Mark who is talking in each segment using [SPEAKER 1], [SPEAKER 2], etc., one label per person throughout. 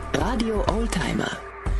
[SPEAKER 1] Radio Oldtimer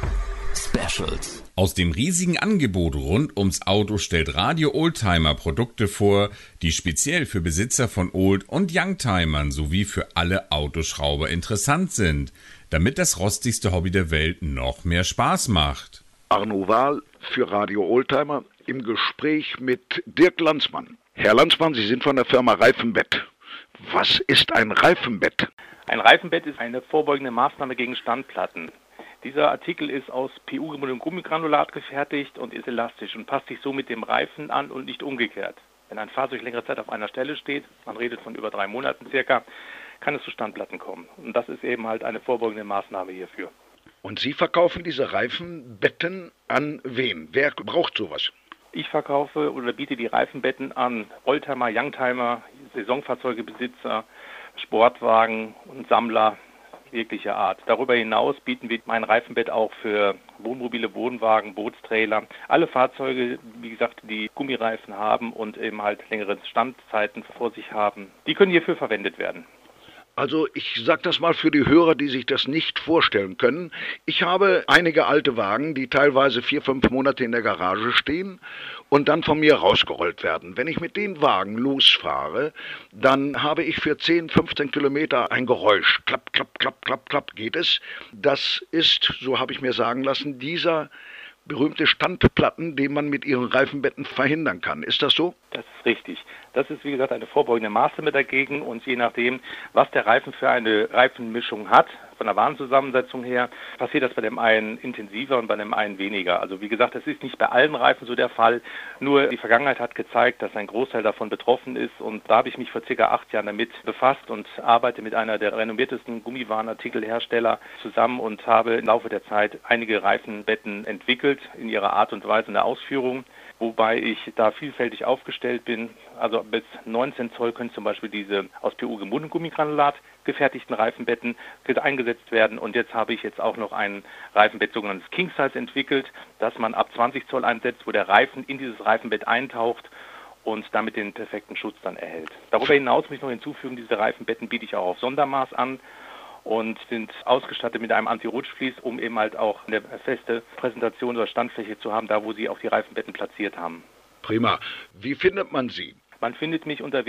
[SPEAKER 1] Specials.
[SPEAKER 2] Aus dem riesigen Angebot rund ums Auto stellt Radio Oldtimer Produkte vor, die speziell für Besitzer von Old- und Youngtimern sowie für alle Autoschrauber interessant sind, damit das rostigste Hobby der Welt noch mehr Spaß macht.
[SPEAKER 3] Arno Wahl für Radio Oldtimer im Gespräch mit Dirk Landsmann. Herr Landsmann, Sie sind von der Firma Reifenbett. Was ist ein Reifenbett?
[SPEAKER 4] Ein Reifenbett ist eine vorbeugende Maßnahme gegen Standplatten. Dieser Artikel ist aus PU-gebundenem Gummigranulat gefertigt und ist elastisch und passt sich so mit dem Reifen an und nicht umgekehrt. Wenn ein Fahrzeug längere Zeit auf einer Stelle steht, man redet von über 3 Monaten circa, kann es zu Standplatten kommen. Und das ist eben halt eine vorbeugende Maßnahme hierfür.
[SPEAKER 3] Und Sie verkaufen diese Reifenbetten an wen? Wer braucht sowas?
[SPEAKER 4] Ich verkaufe oder biete die Reifenbetten an Oldtimer, Youngtimer, Saisonfahrzeugebesitzer, Sportwagen und Sammler jeglicher Art. Darüber hinaus bieten wir mein Reifenbett auch für Wohnmobile, Wohnwagen, Bootstrailer, alle Fahrzeuge, wie gesagt, die Gummireifen haben und eben halt längere Standzeiten vor sich haben. Die können hierfür verwendet werden.
[SPEAKER 3] Also ich sage das mal für die Hörer, die sich das nicht vorstellen können. Ich habe einige alte Wagen, die teilweise 4-5 Monate in der Garage stehen und dann von mir rausgerollt werden. Wenn ich mit den Wagen losfahre, dann habe ich für 10-15 Kilometer ein Geräusch. Klapp, klapp, klapp, klapp, klapp geht es. Das ist, so habe ich mir sagen lassen, dieser berühmte Standplatten, den man mit ihren Reifenbetten verhindern kann. Ist das so?
[SPEAKER 4] Das ist richtig. Das ist, wie gesagt, eine vorbeugende Maßnahme dagegen und je nachdem, was der Reifen für eine Reifenmischung hat, von der Warenzusammensetzung her, passiert das bei dem einen intensiver und bei dem einen weniger. Also wie gesagt, das ist nicht bei allen Reifen so der Fall, nur die Vergangenheit hat gezeigt, dass ein Großteil davon betroffen ist und da habe ich mich vor ca. 8 Jahren damit befasst und arbeite mit einer der renommiertesten Gummiwarenartikelhersteller zusammen und habe im Laufe der Zeit einige Reifenbetten entwickelt in ihrer Art und Weise in der Ausführung, wobei ich da vielfältig aufgestellt bin. Also bis 19 Zoll können zum Beispiel diese aus PU-gebundenem Gummigranulat gefertigten Reifenbetten eingesetzt werden. Und jetzt habe ich auch noch ein Reifenbett, sogenanntes King Size, entwickelt, das man ab 20 Zoll einsetzt, wo der Reifen in dieses Reifenbett eintaucht und damit den perfekten Schutz dann erhält. Darüber hinaus muss ich noch hinzufügen, diese Reifenbetten biete ich auch auf Sondermaß an und sind ausgestattet mit einem Anti-Rutschvlies, um eben halt auch eine feste Präsentation oder Standfläche zu haben, da wo Sie auch die Reifenbetten platziert haben.
[SPEAKER 3] Prima. Wie findet man Sie?
[SPEAKER 4] Man findet mich unter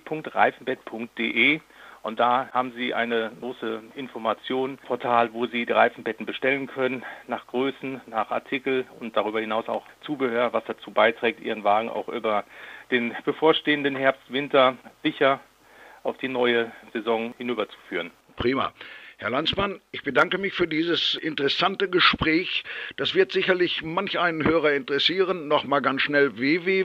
[SPEAKER 4] www.reifenbett.de und da haben Sie eine große Informationsportal, wo Sie die Reifenbetten bestellen können, nach Größen, nach Artikel und darüber hinaus auch Zubehör, was dazu beiträgt, Ihren Wagen auch über den bevorstehenden Herbst, Winter sicher auf die neue Saison hinüberzuführen.
[SPEAKER 3] Prima. Herr Landsmann, ich bedanke mich für dieses interessante Gespräch. Das wird sicherlich manch einen Hörer interessieren. Nochmal ganz schnell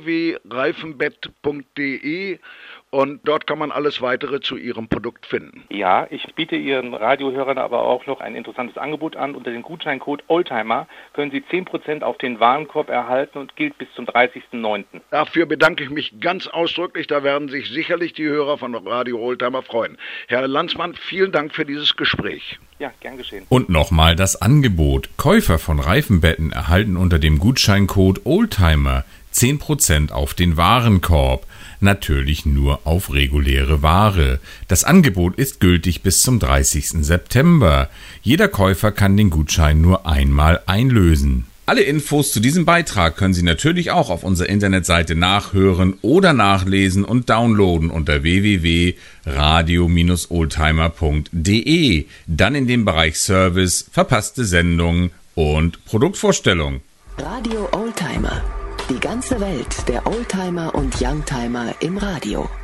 [SPEAKER 3] www.reifenbett.de und dort kann man alles weitere zu Ihrem Produkt finden.
[SPEAKER 4] Ja, ich biete Ihren Radiohörern aber auch noch ein interessantes Angebot an. Unter dem Gutscheincode Oldtimer können Sie 10% auf den Warenkorb erhalten und gilt bis zum 30.09.
[SPEAKER 3] Dafür bedanke ich mich ganz ausdrücklich. Da werden sich sicherlich die Hörer von Radio Oldtimer freuen. Herr Landsmann, vielen Dank für dieses Gespräch.
[SPEAKER 4] Ja, gern geschehen.
[SPEAKER 2] Und nochmal das Angebot. Käufer von Reifenbetten erhalten unter dem Gutscheincode Oldtimer 10% auf den Warenkorb. Natürlich nur auf reguläre Ware. Das Angebot ist gültig bis zum 30. September. Jeder Käufer kann den Gutschein nur einmal einlösen. Alle Infos zu diesem Beitrag können Sie natürlich auch auf unserer Internetseite nachhören oder nachlesen und downloaden unter www.radio-oldtimer.de. Dann in dem Bereich Service, verpasste Sendungen und Produktvorstellung.
[SPEAKER 1] Radio Oldtimer. Die ganze Welt der Oldtimer und Youngtimer im Radio.